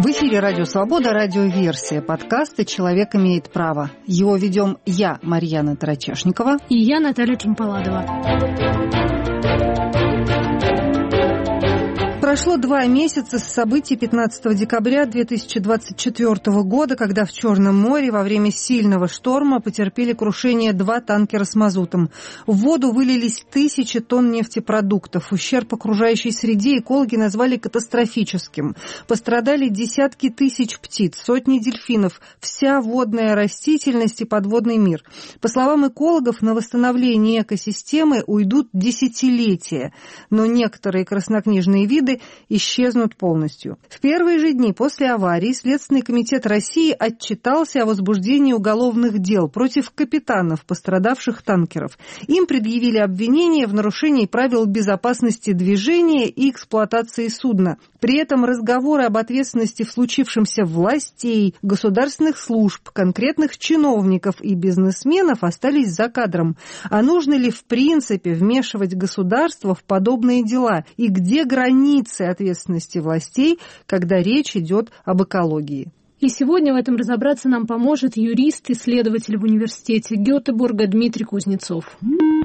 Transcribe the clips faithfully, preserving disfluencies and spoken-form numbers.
В эфире «Радио Свобода», радиоверсия подкаста «Человек имеет право». Его ведем я, Марьяна Тарачешникова. И я, Наталья Чемпаладова. Прошло два месяца с событий пятнадцатого декабря две тысячи двадцать четвёртого года, когда в Черном море во время сильного шторма потерпели крушение два танкера с мазутом. В воду вылились тысячи тонн нефтепродуктов. Ущерб окружающей среде экологи назвали катастрофическим. Пострадали десятки тысяч птиц, сотни дельфинов, вся водная растительность и подводный мир. По словам экологов, на восстановление экосистемы уйдут десятилетия, но некоторые краснокнижные виды исчезнут полностью. В первые же дни после аварии Следственный комитет России отчитался о возбуждении уголовных дел против капитанов пострадавших танкеров. Им предъявили обвинения в нарушении правил безопасности движения и эксплуатации судна. При этом разговоры об ответственности в случившемся властей, государственных служб, конкретных чиновников и бизнесменов остались за кадром. А нужно ли в принципе вмешивать государство в подобные дела? И где границы ответственности властей, когда речь идет об экологии? И сегодня в этом разобраться нам поможет юрист, исследователь в университете Гетеборга Дмитрий Кузнецов.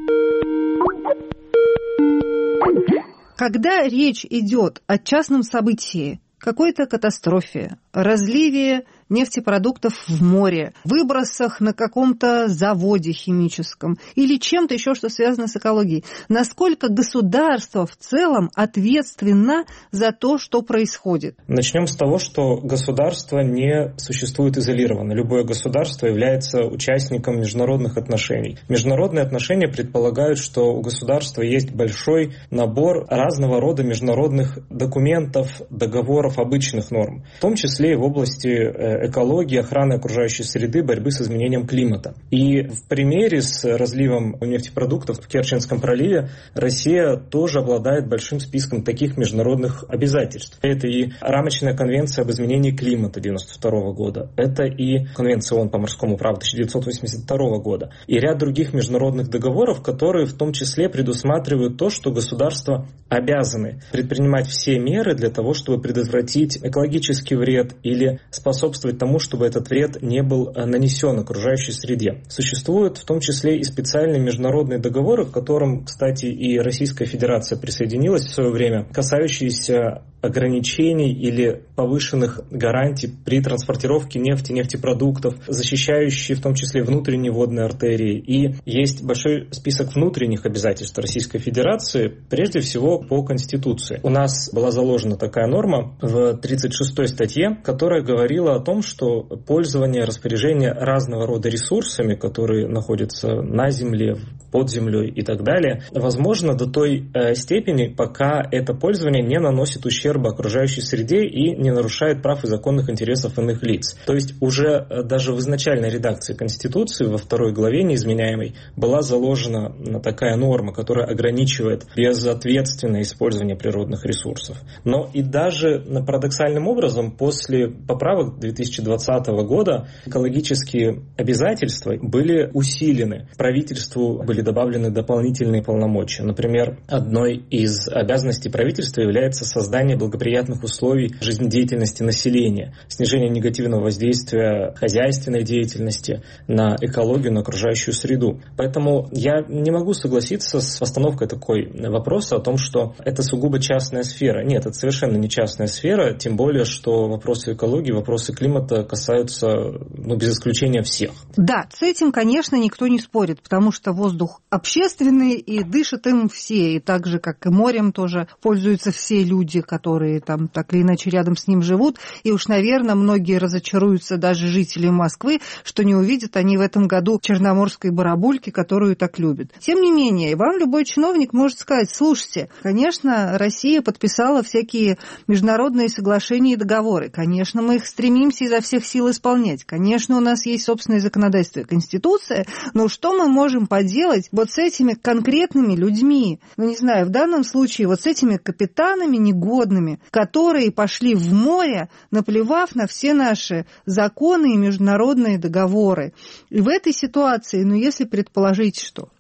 Когда речь идет о частном событии, какой-то катастрофе, разливе нефтепродуктов в море, выбросах на каком-то заводе химическом или чем-то еще, что связано с экологией, насколько государство в целом ответственно за то, что происходит? Начнем с того, что государство не существует изолированно. Любое государство является участником международных отношений. Международные отношения предполагают, что у государства есть большой набор разного рода международных документов, договоров, обычных норм, в том числе и в области экологии, охраны окружающей среды, борьбы с изменением климата. И в примере с разливом нефтепродуктов в Керченском проливе Россия тоже обладает большим списком таких международных обязательств. Это и рамочная конвенция об изменении климата девяносто второго года, это и конвенция ООН по морскому праву тысяча девятьсот восемьдесят второго года, и ряд других международных договоров, которые в том числе предусматривают то, что государства обязаны предпринимать все меры для того, чтобы предотвратить экологический вред или способствовать тому, чтобы этот вред не был нанесен окружающей среде. Существуют в том числе и специальные международные договоры, к которым, кстати, и Российская Федерация присоединилась в свое время, касающиеся ограничений или повышенных гарантий при транспортировке нефти, нефтепродуктов, защищающие в том числе внутренние водные артерии. И есть большой список внутренних обязательств Российской Федерации, прежде всего по Конституции. У нас была заложена такая норма в тридцать шестой статье, которая говорила о том, что пользование, распоряжение разного рода ресурсами, которые находятся на земле, под землей и так далее, возможно до той э, степени, пока это пользование не наносит ущерба окружающей среде и не нарушает прав и законных интересов иных лиц. То есть уже э, даже в изначальной редакции Конституции во второй главе неизменяемой была заложена такая норма, которая ограничивает безответственное использование природных ресурсов. Но и даже парадоксальным образом после поправок две тысячи двадцатого года экологические обязательства были усилены. Правительству были добавлены дополнительные полномочия. Например, одной из обязанностей правительства является создание благоприятных условий жизнедеятельности населения, снижение негативного воздействия хозяйственной деятельности на экологию, на окружающую среду. Поэтому я не могу согласиться с постановкой такой вопроса о том, что это сугубо частная сфера. Нет, это совершенно не частная сфера, тем более, что вопросы экологии, вопросы климата касаются, ну, без исключения всех. Да, с этим, конечно, никто не спорит, потому что воздух общественный, и дышат им все, и так же, как и морем тоже пользуются все люди, которые там так или иначе рядом с ним живут, и уж, наверное, многие разочаруются, даже жители Москвы, что не увидят они в этом году черноморской барабульки, которую так любят. Тем не менее, вам любой чиновник может сказать: слушайте, конечно, Россия подписала всякие международные соглашения и договоры, конечно, мы их стремимся изо всех сил исполнять, конечно, у нас есть собственное законодательство и Конституция, но что мы можем поделать вот с этими конкретными людьми, ну, не знаю, в данном случае вот с этими капитанами негодными, которые пошли в море, наплевав на все наши законы и международные договоры. И в этой ситуации, ну, если предположить, что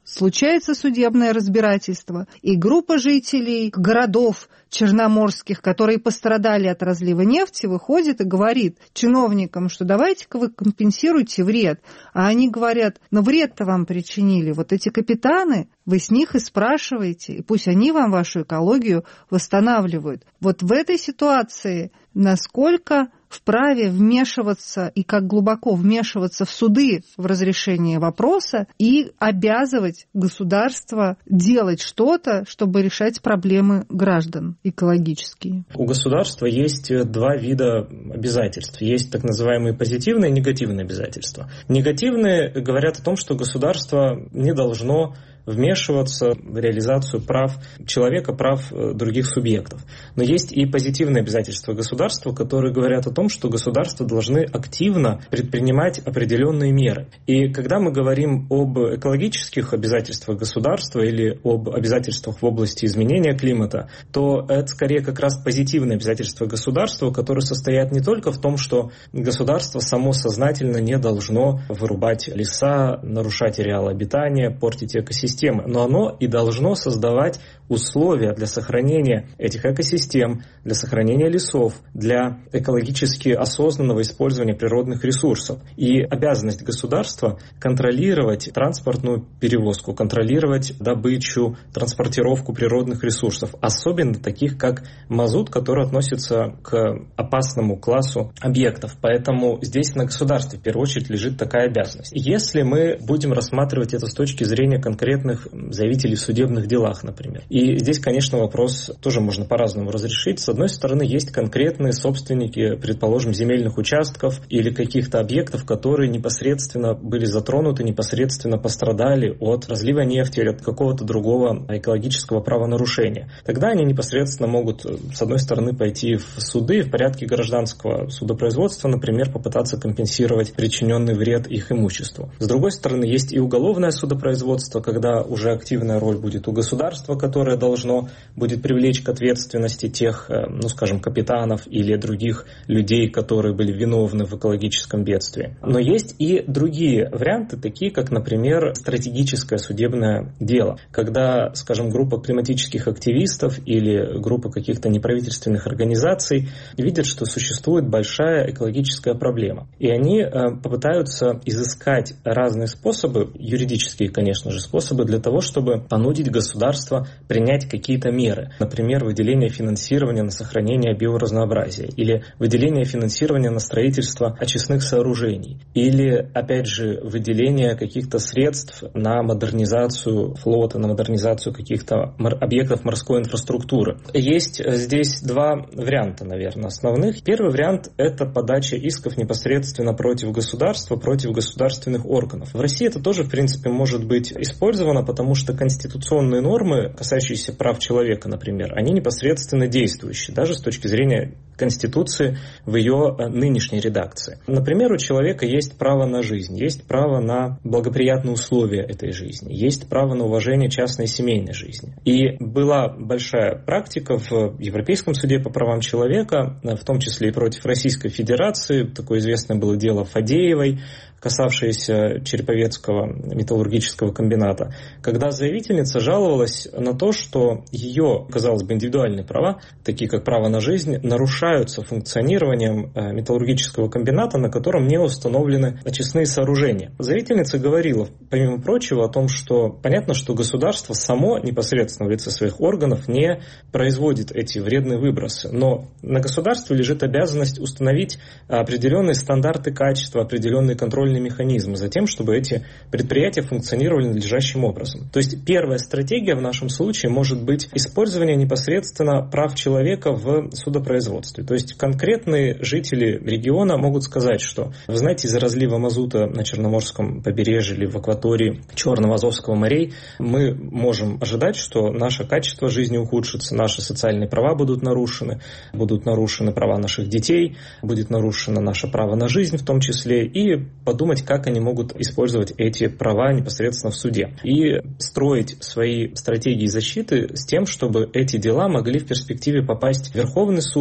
случается судебное разбирательство, и группа жителей городов черноморских, которые пострадали от разлива нефти, выходит и говорит чиновникам, что давайте-ка вы компенсируйте вред. А они говорят, но вред-то вам причинили вот эти капитаны, вы с них и спрашиваете, и пусть они вам вашу экологию восстанавливают. Вот в этой ситуации насколько вправе вмешиваться и как глубоко вмешиваться в суды в разрешение вопроса и обязывать государство делать что-то, чтобы решать проблемы граждан экологические. У государства есть два вида обязательств. Есть так называемые позитивные и негативные обязательства. Негативные говорят о том, что государство не должно вмешиваться в реализацию прав человека, прав других субъектов. Но есть и позитивные обязательства государства, которые говорят о том, что государства должны активно предпринимать определенные меры. И когда мы говорим об экологических обязательствах государства или об обязательствах в области изменения климата, то это скорее как раз позитивные обязательства государства, которые состоят не только в том, что государство само сознательно не должно вырубать леса, нарушать ареал обитания, портить экосистемы, но оно и должно создавать условия для сохранения этих экосистем, для сохранения лесов, для экологически осознанного использования природных ресурсов. И обязанность государства контролировать транспортную перевозку, контролировать добычу, транспортировку природных ресурсов, особенно таких, как мазут, который относится к опасному классу объектов. Поэтому здесь на государстве в первую очередь лежит такая обязанность. Если мы будем рассматривать это с точки зрения конкретных заявителей в судебных делах, например. И здесь, конечно, вопрос тоже можно по-разному разрешить. С одной стороны, есть конкретные собственники, предположим, земельных участков или каких-то объектов, которые непосредственно были затронуты, непосредственно пострадали от разлива нефти или от какого-то другого экологического правонарушения. Тогда они непосредственно могут, с одной стороны, пойти в суды в порядке гражданского судопроизводства, например, попытаться компенсировать причиненный вред их имуществу. С другой стороны, есть и уголовное судопроизводство, когда уже активная роль будет у государства, которое должно будет привлечь к ответственности тех, ну скажем, капитанов или других людей, которые были виновны в экологическом бедствии. Но есть и другие варианты, такие как, например, стратегическое судебное дело, когда, скажем, группа климатических активистов или группа каких-то неправительственных организаций видят, что существует большая экологическая проблема. И они попытаются изыскать разные способы, юридические, конечно же, способы для того, чтобы понудить государство принять какие-то меры. Например, выделение финансирования на сохранение биоразнообразия или выделение финансирования на строительство очистных сооружений или, опять же, выделение каких-то средств на модернизацию флота, на модернизацию каких-то объектов морской инфраструктуры. Есть здесь два варианта, наверное, основных. Первый вариант – это подача исков непосредственно против государства, против государственных органов. В России это тоже, в принципе, может быть использовано, потому что конституционные нормы, касающиеся прав человека, например, они непосредственно действующие, даже с точки зрения Конституции в ее нынешней редакции. Например, у человека есть право на жизнь, есть право на благоприятные условия этой жизни, есть право на уважение частной и семейной жизни. И была большая практика в Европейском суде по правам человека, в том числе и против Российской Федерации. Такое известное было дело Фадеевой, касавшееся Череповецкого металлургического комбината, когда заявительница жаловалась на то, что ее, казалось бы, индивидуальные права, такие как право на жизнь, нарушаются функционированием металлургического комбината, на котором не установлены очистные сооружения. Заявительница говорила, помимо прочего, о том, что понятно, что государство само непосредственно в лице своих органов не производит эти вредные выбросы, но на государстве лежит обязанность установить определенные стандарты качества, определенные контрольные механизмы за тем, чтобы эти предприятия функционировали надлежащим образом. То есть первая стратегия в нашем случае может быть использование непосредственно прав человека в судопроизводстве. То есть конкретные жители региона могут сказать, что, вы знаете, из-за разлива мазута на Черноморском побережье или в акватории Черного Азовского морей мы можем ожидать, что наше качество жизни ухудшится, наши социальные права будут нарушены, будут нарушены права наших детей, будет нарушено наше право на жизнь в том числе, и подумать, как они могут использовать эти права непосредственно в суде. И строить свои стратегии защиты с тем, чтобы эти дела могли в перспективе попасть в Верховный суд или в Конституционный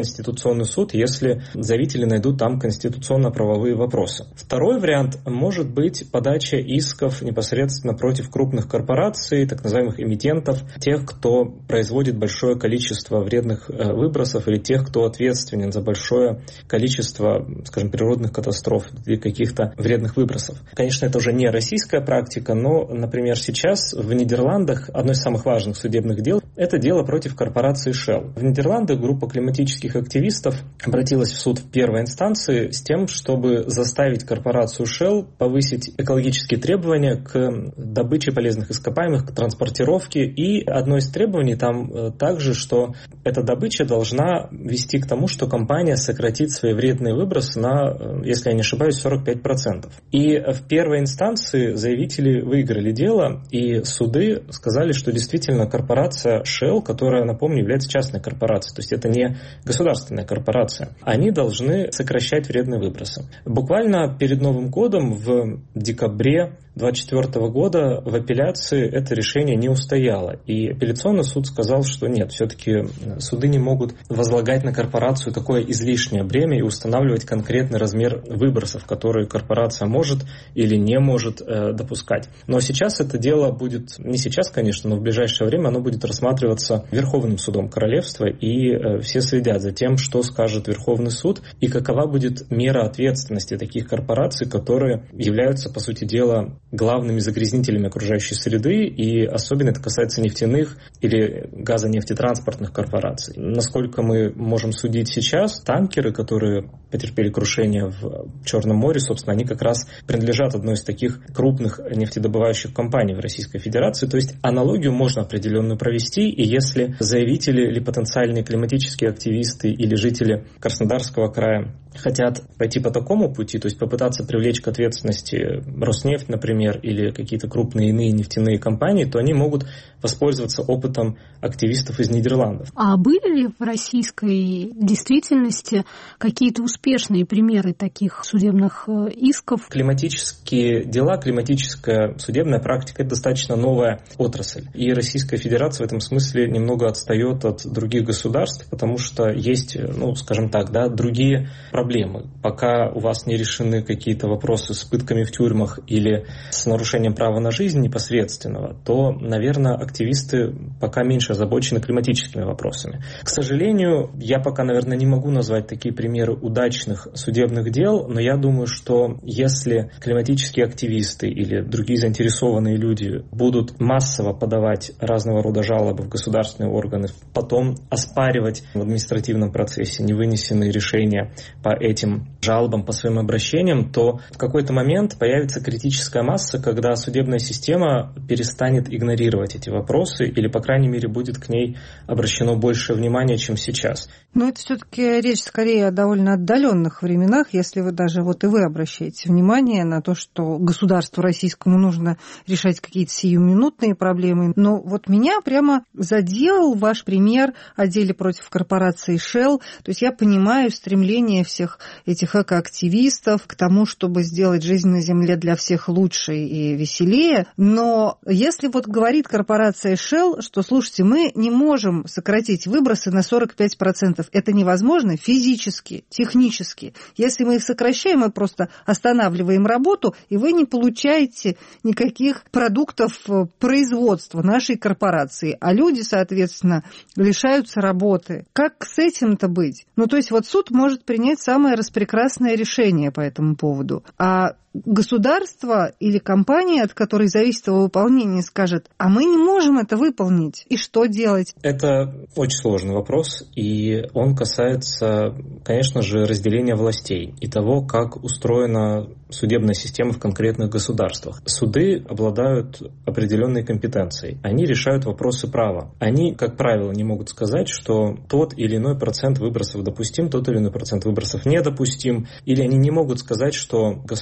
Конституционный суд, если заявители найдут там конституционно-правовые вопросы. Второй вариант может быть подача исков непосредственно против крупных корпораций, так называемых эмитентов, тех, кто производит большое количество вредных выбросов или тех, кто ответственен за большое количество, скажем, природных катастроф или каких-то вредных выбросов. Конечно, это уже не российская практика, но, например, сейчас в Нидерландах одно из самых важных судебных дел – это дело против корпорации Shell. В Нидерландах группа климатических активистов обратилась в суд в первой инстанции с тем, чтобы заставить корпорацию Shell повысить экологические требования к добыче полезных ископаемых, к транспортировке. И одно из требований там также, что эта добыча должна вести к тому, что компания сократит свои вредные выбросы на, если я не ошибаюсь, сорок пять процентов. И в первой инстанции заявители выиграли дело, и суды сказали, что действительно корпорация Shell, которая, напомню, является частной корпорацией, то есть это не государственная корпорация, они должны сокращать вредные выбросы. Буквально перед Новым годом, в декабре две тысячи двадцать четвёртого года, в апелляции это решение не устояло. И апелляционный суд сказал, что нет, все-таки суды не могут возлагать на корпорацию такое излишнее бремя и устанавливать конкретный размер выбросов, которые корпорация может или не может э, допускать. Но сейчас это дело будет, не сейчас, конечно, но в ближайшее время оно будет рассматриваться Верховным судом Королевства, и э, все следят за тем, что скажет Верховный суд и какова будет мера ответственности таких корпораций, которые являются, по сути дела, главными загрязнителями окружающей среды, и особенно это касается нефтяных или газонефтетранспортных корпораций. Насколько мы можем судить сейчас, танкеры, которые потерпели крушение в Черном море, собственно, они как раз принадлежат одной из таких крупных нефтедобывающих компаний в Российской Федерации. То есть аналогию можно определенную провести, и если заявители или потенциальные климатические активисты или жители Краснодарского края хотят пойти по такому пути, то есть попытаться привлечь к ответственности Роснефть, например, или какие-то крупные иные нефтяные компании, то они могут воспользоваться опытом активистов из Нидерландов. А были ли в российской действительности какие-то успешные примеры таких судебных исков? Климатические дела, климатическая судебная практика – это достаточно новая отрасль. И Российская Федерация в этом смысле немного отстает от других государств, потому что есть, ну, скажем так, да, другие проблемы. Проблемы. Пока у вас не решены какие-то вопросы с пытками в тюрьмах или с нарушением права на жизнь непосредственного, то, наверное, активисты пока меньше озабочены климатическими вопросами. К сожалению, я пока, наверное, не могу назвать такие примеры удачных судебных дел, но я думаю, что если климатические активисты или другие заинтересованные люди будут массово подавать разного рода жалобы в государственные органы, потом оспаривать в административном процессе невынесенные решения по этим жалобам, по своим обращениям, то в какой-то момент появится критическая масса, когда судебная система перестанет игнорировать эти вопросы или, по крайней мере, будет к ней обращено больше внимания, чем сейчас. Но это все-таки речь скорее о довольно отдаленных временах, если вы даже вот и вы обращаете внимание на то, что государству российскому нужно решать какие-то сиюминутные проблемы. Но вот меня прямо задел ваш пример о деле против корпорации Shell. То есть я понимаю стремление всех этих экоактивистов к тому, чтобы сделать жизнь на Земле для всех лучше и веселее. Но если вот говорит корпорация Shell, что, слушайте, мы не можем сократить выбросы на сорок пять процентов, это невозможно физически, технически. Если мы их сокращаем, мы просто останавливаем работу, и вы не получаете никаких продуктов производства нашей корпорации. А люди, соответственно, лишаются работы. Как с этим-то быть? Ну, то есть вот суд может принять самое распрекрасное решение по этому поводу. А государство или компания, от которой зависит его выполнение, скажет, а мы не можем это выполнить. И что делать? Это очень сложный вопрос, и он касается, конечно же, разделения властей и того, как устроена судебная система в конкретных государствах. Суды обладают определенной компетенцией. Они решают вопросы права. Они, как правило, не могут сказать, что тот или иной процент выбросов допустим, тот или иной процент выбросов недопустим. Или они не могут сказать, что государство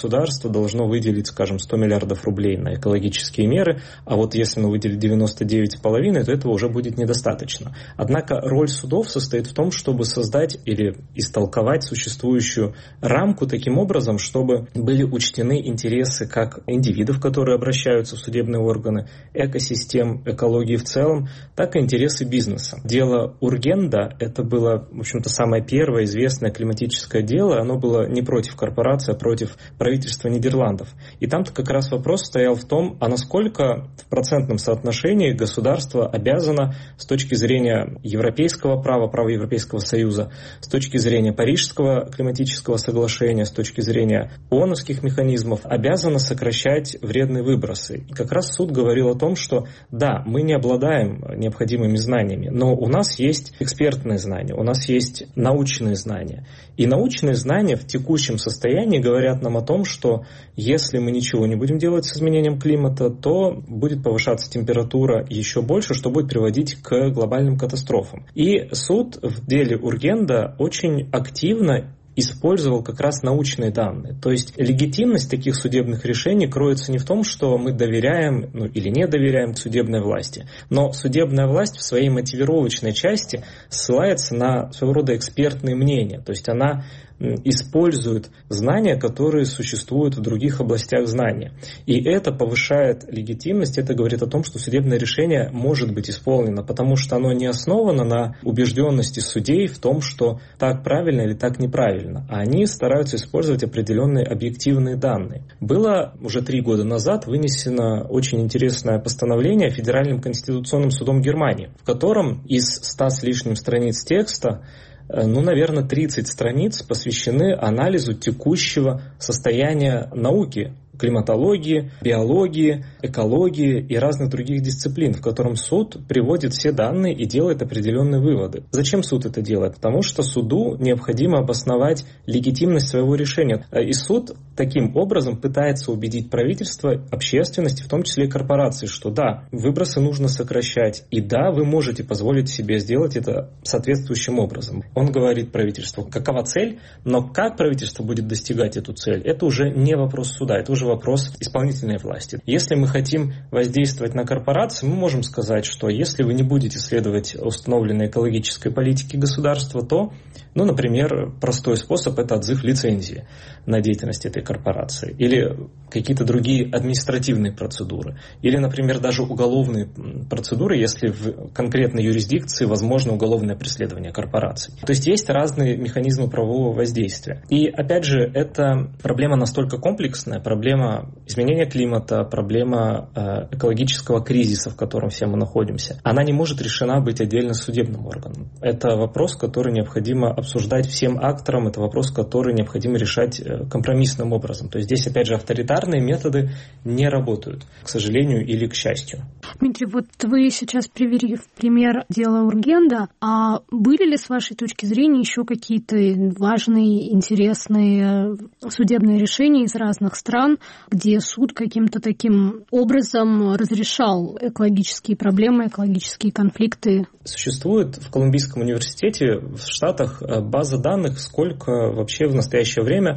государство должно выделить, скажем, сто миллиардов рублей на экологические меры, а вот если оно выделит девяносто девять целых пять десятых, то этого уже будет недостаточно. Однако роль судов состоит в том, чтобы создать или истолковать существующую рамку таким образом, чтобы были учтены интересы как индивидов, которые обращаются в судебные органы, экосистем, экологии в целом, так и интересы бизнеса. Дело Ургенда, это было, в общем-то, самое первое известное климатическое дело, оно было не против корпорации, а против правительства Нидерландов. И там-то как раз вопрос стоял в том, а насколько в процентном соотношении государство обязано с точки зрения европейского права, права Европейского Союза, с точки зрения Парижского климатического соглашения, с точки зрения ООНовских механизмов, обязано сокращать вредные выбросы. И как раз суд говорил о том, что да, мы не обладаем необходимыми знаниями, но у нас есть экспертные знания, у нас есть научные знания. И научные знания в текущем состоянии говорят нам о том, что если мы ничего не будем делать с изменением климата, то будет повышаться температура еще больше, что будет приводить к глобальным катастрофам. И суд в деле Ургенда очень активно использовал как раз научные данные. То есть легитимность таких судебных решений кроется не в том, что мы доверяем ну, или не доверяем судебной власти, но судебная власть в своей мотивировочной части ссылается на своего рода экспертные мнения. То есть она используют знания, которые существуют в других областях знания. И это повышает легитимность, это говорит о том, что судебное решение может быть исполнено, потому что оно не основано на убежденности судей в том, что так правильно или так неправильно, а они стараются использовать определенные объективные данные. Было уже три года назад вынесено очень интересное постановление Федеральным конституционным судом Германии, в котором из ста с лишним страниц текста ну, наверное, тридцать страниц посвящены анализу текущего состояния науки, климатологии, биологии, экологии и разных других дисциплин, в котором суд приводит все данные и делает определенные выводы. Зачем суд это делает? Потому что суду необходимо обосновать легитимность своего решения. И суд таким образом пытается убедить правительство, общественность, в том числе и корпорации, что да, выбросы нужно сокращать, и да, вы можете позволить себе сделать это соответствующим образом. Он говорит правительству, какова цель, но как правительство будет достигать эту цель, это уже не вопрос суда, это уже вопрос исполнительной власти. Если мы хотим воздействовать на корпорации, мы можем сказать, что если вы не будете следовать установленной экологической политике государства, то, ну, например, простой способ – это отзыв лицензии на деятельность этой корпорации. Или какие-то другие административные процедуры. Или, например, даже уголовные процедуры, если в конкретной юрисдикции возможно уголовное преследование корпораций. То есть есть разные механизмы правового воздействия. И, опять же, эта проблема настолько комплексная, проблема изменения климата, проблема э, экологического кризиса, в котором все мы находимся, она не может решена быть отдельно судебным органом. Это вопрос, который необходимо обсуждать всем акторам, это вопрос, который необходимо решать э, компромиссным образом. То есть здесь, опять же, авторитарные методы не работают, к сожалению или к счастью. Дмитрий, вот вы сейчас привели в пример дела Ургенда, а были ли, с вашей точки зрения, еще какие-то важные, интересные судебные решения из разных стран, где суд каким-то таким образом разрешал экологические проблемы, экологические конфликты? Существует в Колумбийском университете в Штатах база данных, сколько вообще в настоящее время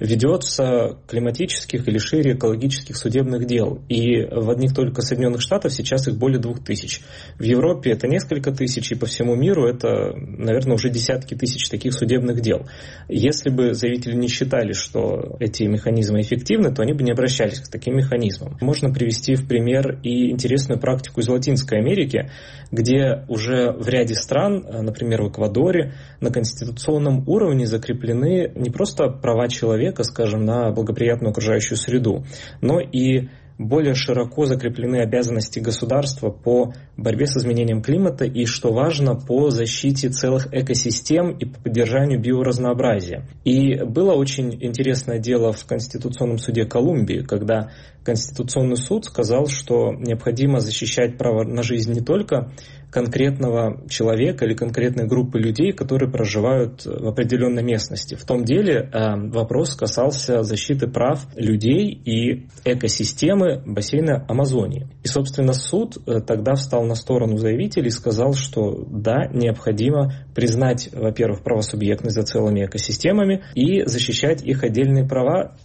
ведется климатических или шире экологических судебных дел. И в одних только Соединенных Штатах сейчас их более двух тысяч. В Европе это несколько тысяч, и по всему миру это, наверное, уже десятки тысяч таких судебных дел. Если бы заявители не считали, что эти механизмы эффективны, то они бы не обращались к таким механизмам. Можно привести в пример и интересную практику из Латинской Америки, где уже в ряде стран, например, в Эквадоре, на конституционном уровне закреплены не просто права человека, скажем, на благоприятную окружающую среду, но и более широко закреплены обязанности государства по борьбе с изменением климата и, что важно, по защите целых экосистем и по поддержанию биоразнообразия. И было очень интересное дело в Конституционном суде Колумбии, когда Конституционный суд сказал, что необходимо защищать право на жизнь не только конкретного человека или конкретной группы людей, которые проживают в определенной местности. В том деле э, вопрос касался защиты прав людей и экосистемы бассейна Амазонии. И, собственно, суд э, тогда встал на сторону заявителей и сказал, что да, необходимо признать, во-первых, правосубъектность за целыми экосистемами и защищать их отдельные права,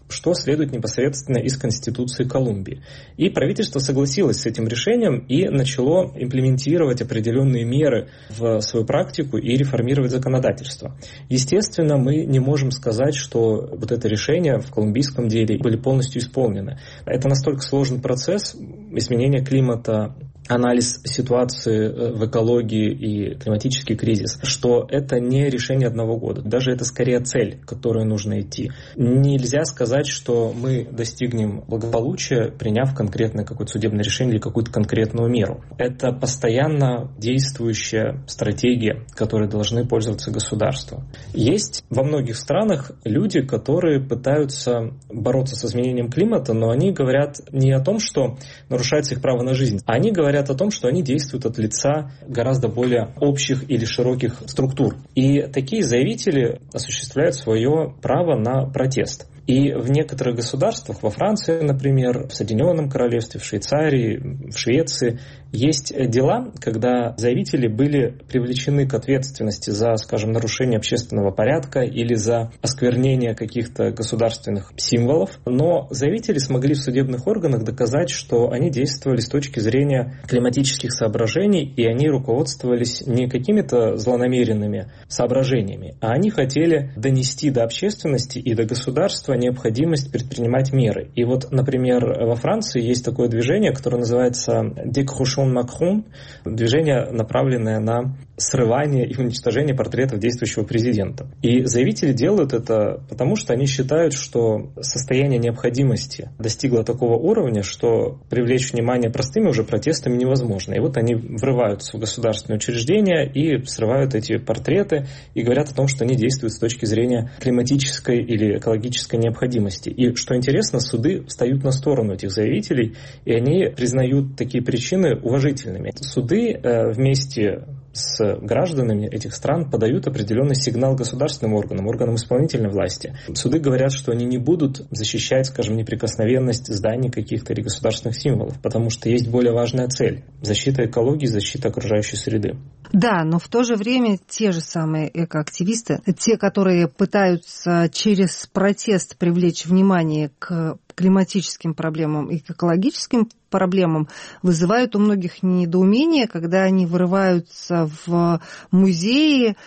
что следует непосредственно из Конституции Колумбии. И правительство согласилось с этим решением и начало имплементировать определенные меры в свою практику и реформировать законодательство. Естественно, мы не можем сказать, что вот это решение в колумбийском деле были полностью исполнены. Это настолько сложный процесс изменения климата, анализ ситуации в экологии и климатический кризис, что это не решение одного года. Даже это скорее цель, к которой нужно идти. Нельзя сказать, что мы достигнем благополучия, приняв конкретное какое-то судебное решение или какую-то конкретную меру. Это постоянно действующая стратегия, которой должны пользоваться государства. Есть во многих странах люди, которые пытаются бороться с изменением климата, но они говорят не о том, что нарушается их право на жизнь, а они говорят о том, что они действуют от лица гораздо более общих или широких структур. И такие заявители осуществляют свое право на протест. И в некоторых государствах, во Франции, например, в Соединенном Королевстве, в Швейцарии, в Швеции, есть дела, когда заявители были привлечены к ответственности за, скажем, нарушение общественного порядка или за осквернение каких-то государственных символов, но заявители смогли в судебных органах доказать, что они действовали с точки зрения климатических соображений, и они руководствовались не какими-то злонамеренными соображениями, а они хотели донести до общественности и до государства необходимость предпринимать меры. И вот, например, во Франции есть такое движение, которое называется «Décrochons Macron», движение, направленное на срывание и уничтожение портретов действующего президента. И заявители делают это потому, что они считают, что состояние необходимости достигло такого уровня, что привлечь внимание простыми уже протестами невозможно. И вот они врываются в государственные учреждения и срывают эти портреты и говорят о том, что они действуют с точки зрения климатической или экологической необходимости. И что интересно, суды встают на сторону этих заявителей, и они признают такие причины уважительными. Суды э, вместе с гражданами этих стран подают определенный сигнал государственным органам, органам исполнительной власти. Суды говорят, что они не будут защищать, скажем, неприкосновенность зданий каких-то или государственных символов, потому что есть более важная цель – защита экологии, защита окружающей среды. Да, но в то же время те же самые экоактивисты, те, которые пытаются через протест привлечь внимание к климатическим проблемам и к экологическим проблемам, вызывают у многих недоумение, когда они вырываются в музеи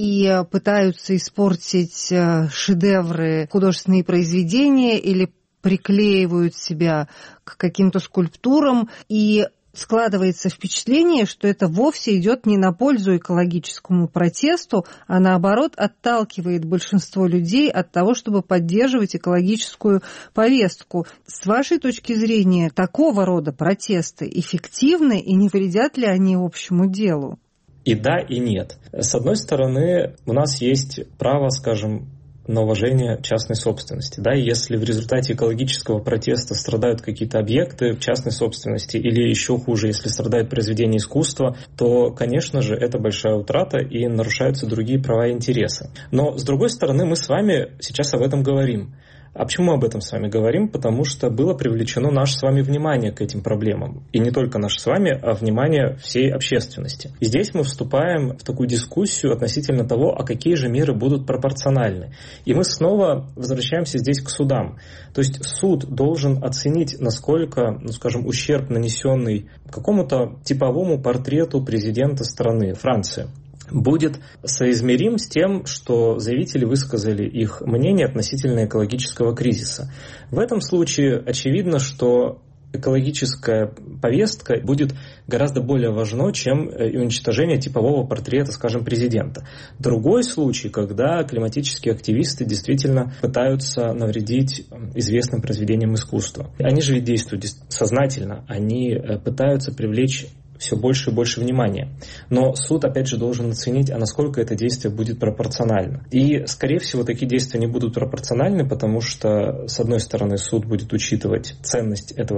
и пытаются испортить шедевры, художественные произведения или приклеивают себя к каким-то скульптурам, и складывается впечатление, что это вовсе идет не на пользу экологическому протесту, а наоборот отталкивает большинство людей от того, чтобы поддерживать экологическую повестку. С вашей точки зрения, такого рода протесты эффективны и не вредят ли они общему делу? И да, и нет. С одной стороны, у нас есть право, скажем, на уважение частной собственности. Да? Если в результате экологического протеста страдают какие-то объекты в частной собственности, или еще хуже, если страдает произведение искусства, то, конечно же, это большая утрата и нарушаются другие права и интересы. Но, с другой стороны, мы с вами сейчас об этом говорим. А почему об этом с вами говорим? Потому что было привлечено наше с вами внимание к этим проблемам. И не только наше с вами, а внимание всей общественности. И здесь мы вступаем в такую дискуссию относительно того, а какие же меры будут пропорциональны. И мы снова возвращаемся здесь к судам. То есть суд должен оценить, насколько, ну, скажем, ущерб, нанесенный какому-то типовому портрету президента страны, Франции, будет соизмерим с тем, что заявители высказали их мнение относительно экологического кризиса. В этом случае очевидно, что экологическая повестка будет гораздо более важна, чем и уничтожение типового портрета, скажем, президента. Другой случай, когда климатические активисты действительно пытаются навредить известным произведениям искусства. Они же ведь действуют сознательно, они пытаются привлечь все больше и больше внимания. Но суд, опять же, должен оценить, а насколько это действие будет пропорционально. И, скорее всего, такие действия не будут пропорциональны, потому что, с одной стороны, суд будет учитывать ценность этого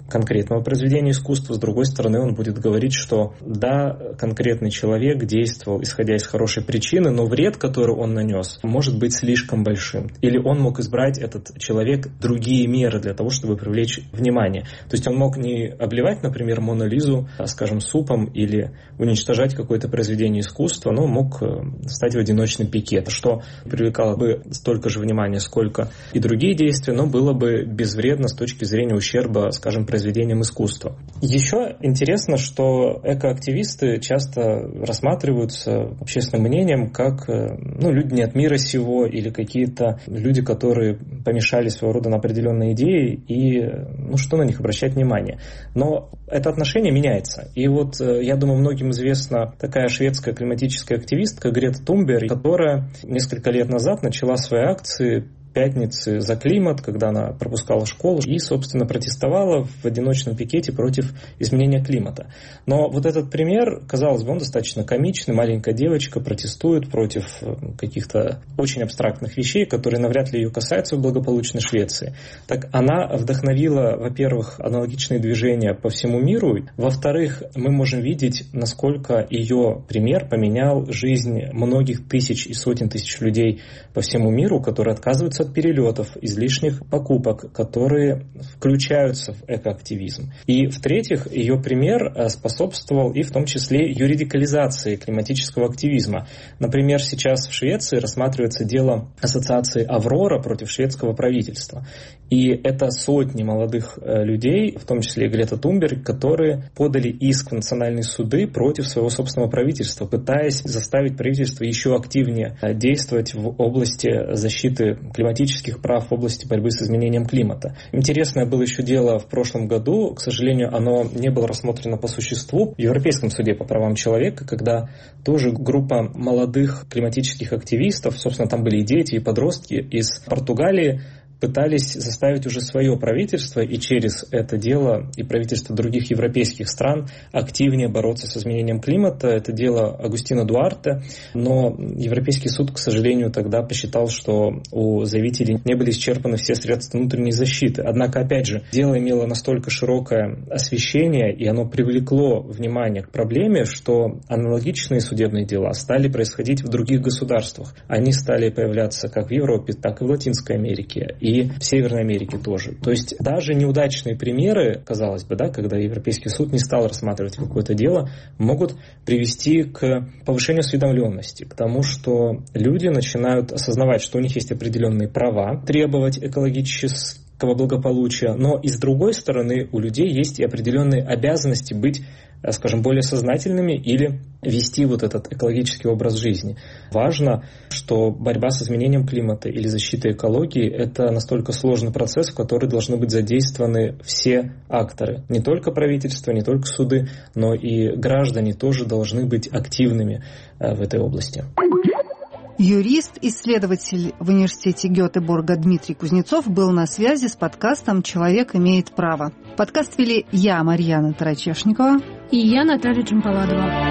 конкретного произведения искусства, с другой стороны, он будет говорить, что да, конкретный человек действовал, исходя из хорошей причины, но вред, который он нанес, может быть слишком большим. Или он мог избрать, этот человек, другие меры для того, чтобы привлечь внимание. То есть он мог не обливать, например, Мону Лизу, скажем, супом или уничтожать какое-то произведение искусства, но мог стать в одиночный пикет, что привлекало бы столько же внимания, сколько и другие действия, но было бы безвредно с точки зрения ущерба, скажем, произведениям искусства. Еще интересно, что экоактивисты часто рассматриваются общественным мнением как ну, люди не от мира сего или какие-то люди, которые помешали своего рода на определенные идеи и ну, что на них обращать внимание. Но это отношение меняется. И вот я думаю, многим известна такая шведская климатическая активистка Грета Тунберг, которая несколько лет назад начала свои акции пятницы за климат, когда она пропускала школу и, собственно, протестовала в одиночном пикете против изменения климата. Но вот этот пример, казалось бы, он достаточно комичный. Маленькая девочка протестует против каких-то очень абстрактных вещей, которые навряд ли ее касаются в благополучной Швеции. Так она вдохновила, во-первых, аналогичные движения по всему миру. Во-вторых, мы можем видеть, насколько ее пример поменял жизнь многих тысяч и сотен тысяч людей по всему миру, которые отказываются от перелетов, излишних покупок, которые включаются в экоактивизм. И, в-третьих, ее пример способствовал и в том числе юридикализации климатического активизма. Например, сейчас в Швеции рассматривается дело ассоциации «Аврора» против шведского правительства. И это сотни молодых людей, в том числе и Грета Тунберг, которые подали иск в национальные суды против своего собственного правительства, пытаясь заставить правительство еще активнее действовать в области защиты климатических прав, в области борьбы с изменением климата. Интересное было еще дело в прошлом году, к сожалению, оно не было рассмотрено по существу, в Европейском суде по правам человека, когда тоже группа молодых климатических активистов, собственно, там были и дети, и подростки из Португалии, пытались заставить уже свое правительство и через это дело и правительство других европейских стран активнее бороться с изменением климата. Это дело Агустино Дуарте, но Европейский суд, к сожалению, тогда посчитал, что у заявителей не были исчерпаны все средства внутренней защиты. Однако, опять же, дело имело настолько широкое освещение, и оно привлекло внимание к проблеме, что аналогичные судебные дела стали происходить в других государствах. Они стали появляться как в Европе, так и в Латинской Америке. И в Северной Америке тоже. То есть даже неудачные примеры, казалось бы, да, когда Европейский суд не стал рассматривать какое-то дело, могут привести к повышению осведомленности, к тому, что люди начинают осознавать, что у них есть определенные права, требовать экологического благополучия, но и с другой стороны у людей есть и определенные обязанности быть, скажем, более сознательными или вести вот этот экологический образ жизни. Важно, что борьба с изменением климата или защита экологии – это настолько сложный процесс, в который должны быть задействованы все акторы. Не только правительство, не только суды, но и граждане тоже должны быть активными в этой области. Юрист, исследователь в университете Гетеборга Дмитрий Кузнецов был на связи с подкастом «Человек имеет право». Подкаст вели я, Марьяна Тарачешникова. И я, Наталья Джампаладова.